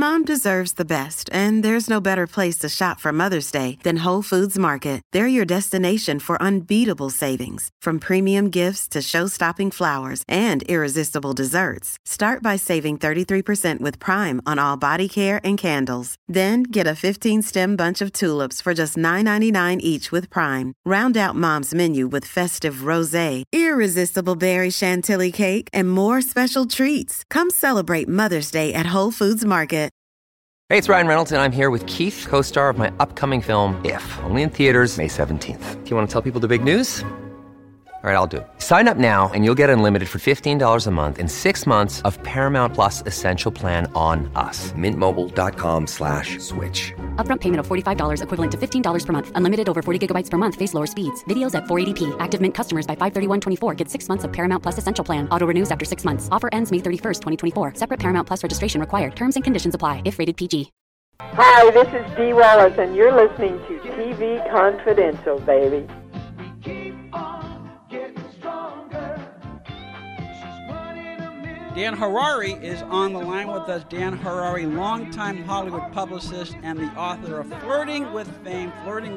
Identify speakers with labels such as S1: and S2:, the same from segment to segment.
S1: Mom deserves the best, and there's no better place to shop for Mother's Day than Whole Foods Market. They're your destination for unbeatable savings, from premium gifts to show-stopping flowers and irresistible desserts. Start by saving 33% with Prime on all body care and candles. Then get a 15-stem bunch of tulips for just $9.99 each with Prime. Round out Mom's menu with festive rosé, irresistible berry chantilly cake, and more special treats. Come celebrate Mother's Day at Whole Foods Market.
S2: Hey, it's Ryan Reynolds, and I'm here with Keith, co-star of my upcoming film, If, only in theaters May 17th. Do you want to tell people the big news? All right, I'll do it. Sign up now and you'll get unlimited for $15 a month and 6 months of Paramount Plus Essential Plan on us. MintMobile.com/switch.
S3: Upfront payment of $45 equivalent to $15 per month. Unlimited over 40 gigabytes per month. Face lower speeds. Videos at 480p. Active Mint customers by 531.24 get 6 months of Paramount Plus Essential Plan. Auto renews after 6 months. Offer ends May 31st, 2024. Separate Paramount Plus registration required. Terms and conditions apply if rated PG.
S4: Hi, this is Dee Wallace, and you're listening to TV Confidential, baby.
S5: Dan Harari is on the line with us. Dan Harari, longtime Hollywood publicist and the author of Flirting with Fame,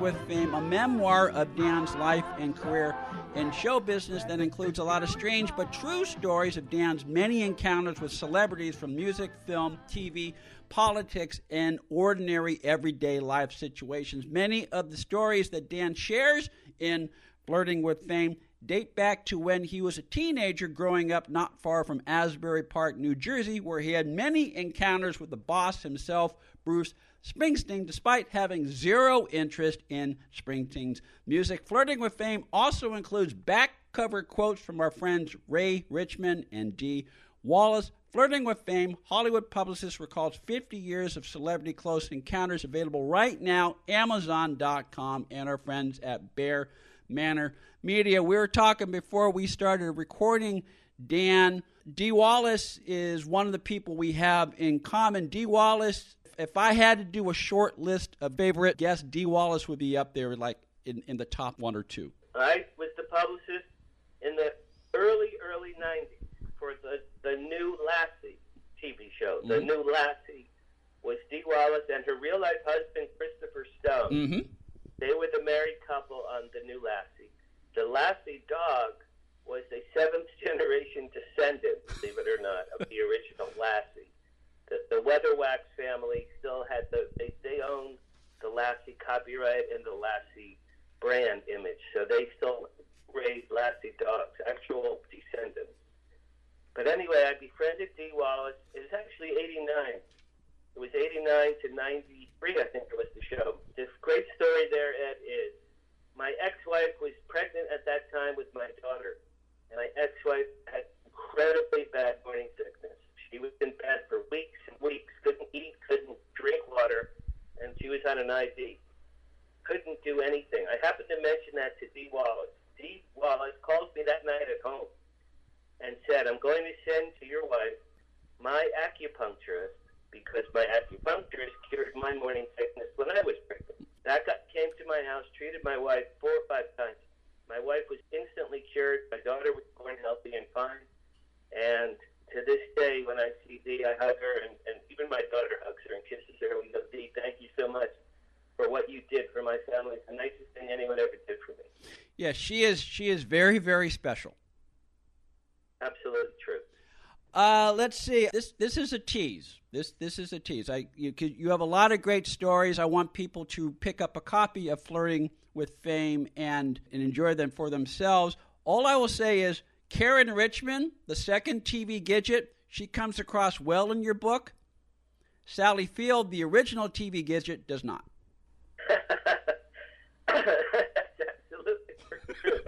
S5: a memoir of Dan's life and career in show business that includes a lot of strange but true stories of Dan's many encounters with celebrities from music, film, TV, politics, and ordinary everyday life situations. Many of the stories that Dan shares in Flirting with Fame date back to when he was a teenager growing up not far from Asbury Park, New Jersey, where he had many encounters with the boss himself, Bruce Springsteen, despite having zero interest in Springsteen's music. Flirting with Fame also includes back cover quotes from our friends Ray Richmond and Dee Wallace. Flirting with Fame, Hollywood publicist recalls 50 years of celebrity close encounters, available right now, Amazon.com, and our friends at Bear Manor Media. We were talking before we started recording, Dan. Dee Wallace is one of the people we have in common. Dee Wallace, if I had to do a short list of favorite guests, Dee Wallace would be up there, like in the top one or two.
S6: I was the publicist in the early 90s for the new Lassie TV show. The new Lassie was Dee Wallace and her real-life husband, Christopher Stone.
S5: Mm-hmm.
S6: They were the married couple on the new Lassie. The Lassie dog was a seventh-generation descendant, believe it or not, of the original Lassie. The Weatherwax family still had they owned the Lassie copyright and the Lassie brand image, so they still raised Lassie dogs, actual descendants. But anyway, I befriended Dee Wallace. It was actually 89. It was 89 to 93, I think it was the show. This great story there, Ed, is my ex-wife was pregnant at that time with my daughter, and my ex-wife had incredibly bad morning sickness. She was in bed for weeks and weeks, couldn't eat, couldn't drink water, and she was on an IV. Couldn't do anything. I happened to mention that to Dee Wallace. Dee Wallace called me that night at home and said, I'm going to send to your wife my acupuncturist because my acupuncturist cured my morning sickness when I was pregnant. That came to my house, treated my wife 4 or 5 times. My wife was instantly cured. My daughter was born healthy and fine. And to this day, when I see Dee, I hug her, and even my daughter hugs her and kisses her. We go, Dee, thank you so much for what you did for my family. It's the nicest thing anyone ever did for me.
S5: Yeah, she is very, very special.
S6: Absolutely true.
S5: Let's see. This is a tease. This is a tease. You have a lot of great stories. I want people to pick up a copy of Flirting with Fame and enjoy them for themselves. All I will say is Karen Richmond, the second TV Gidget, she comes across well in your book. Sally Field, the original TV Gidget, does not.
S6: That's absolutely true.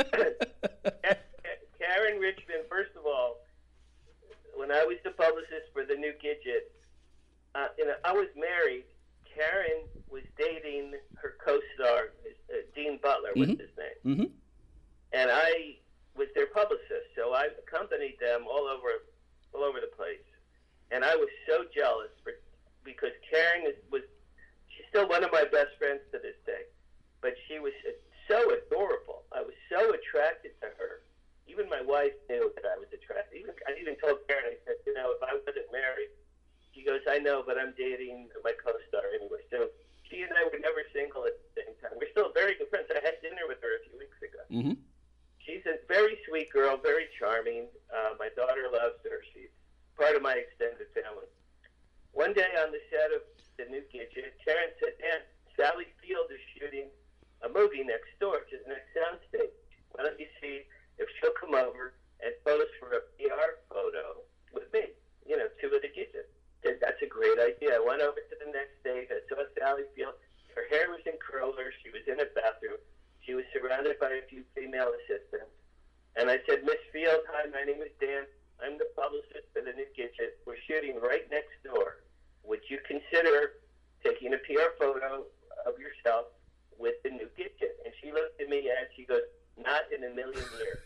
S6: Karen Richmond, first of all, when I was the publicist for the new Gidget, I was married. Karen was dating her co-star, Dean Butler was his name.
S5: Mm-hmm.
S6: And I was their publicist, so I accompanied them all over the place. And I was so jealous because Karen she's still one of my best friends to this day. But she was so adorable. I was so attracted to her. Even my wife knew that I was attracted. I even told Karen, I said, if I wasn't married, she goes, I know, but I'm dating my co-star anyway. So she and I were never single at the same time. We're still very good friends. I had dinner with her a few weeks ago.
S5: Mm-hmm.
S6: She's a very sweet girl, very charming. My daughter loves her. She's part of my extended family. One day on the set of The New Gidget, Karen said, Dan, Sally Field is shooting a movie next door to the next soundstage. Why don't you see if she'll come over and pose for a PR photo with me, to The Gidget. Said, that's a great idea. I went over to the next stage. I saw Sally Field. Her hair was in curlers. She was in a bathroom. She was surrounded by a few female assistants. And I said, Miss Field, hi, my name is Dan. I'm the publicist for The New Gidget. We're shooting right next door. Would you consider taking a PR photo of yourself with The New Gidget? And she looked at me and she goes, not in a million years.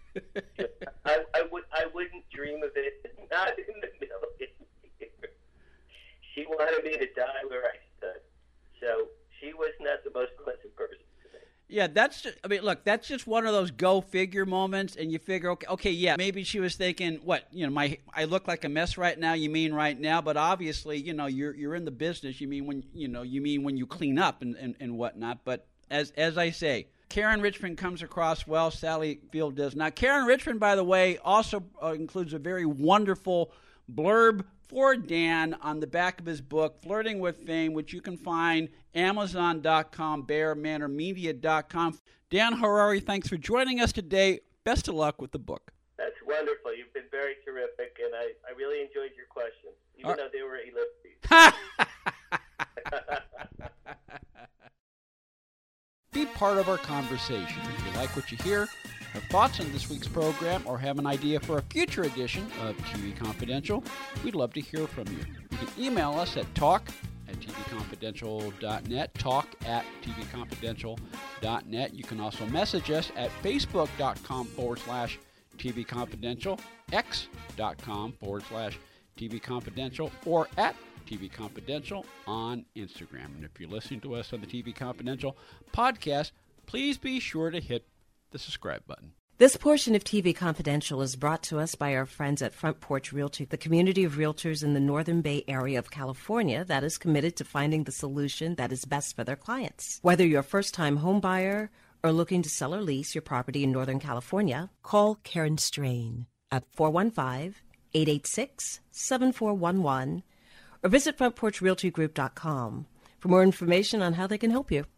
S6: I wouldn't dream of it. Not in a million years. She wanted me to die where I stood. So she was not the most pleasant person.
S5: Yeah, that's just one of those go figure moments, and you figure, okay, yeah, maybe she was thinking, I look like a mess right now. You mean right now, but obviously, you're in the business. You mean when you clean up and whatnot. But as I say, Karen Richmond comes across well. Sally Field does not. Karen Richmond, by the way, also includes a very wonderful blurb for Dan on the back of his book, Flirting with Fame, which you can find Amazon.com, BearManorMedia.com. Dan Harary, thanks for joining us today. Best of luck with the book.
S6: That's wonderful. You've been very terrific, and I really enjoyed your questions, even though they were ellipses.
S5: Be part of our conversation. If you like what you hear, have thoughts on this week's program, or have an idea for a future edition of TV Confidential, we'd love to hear from you. You can email us at talk@tvconfidential.net, talk@tvconfidential.net. You can also message us at facebook.com/tvconfidential, x.com/tvconfidential, or at TV Confidential on Instagram. And if you're listening to us on the TV Confidential podcast, please be sure to hit the subscribe button.
S7: This portion of TV Confidential is brought to us by our friends at Front Porch Realty, the community of realtors in the Northern Bay area of California that is committed to finding the solution that is best for their clients. Whether you're a first-time home buyer or looking to sell or lease your property in Northern California, call Karen Strain at 415-886-7411 or visit frontporchrealtygroup.com for more information on how they can help you.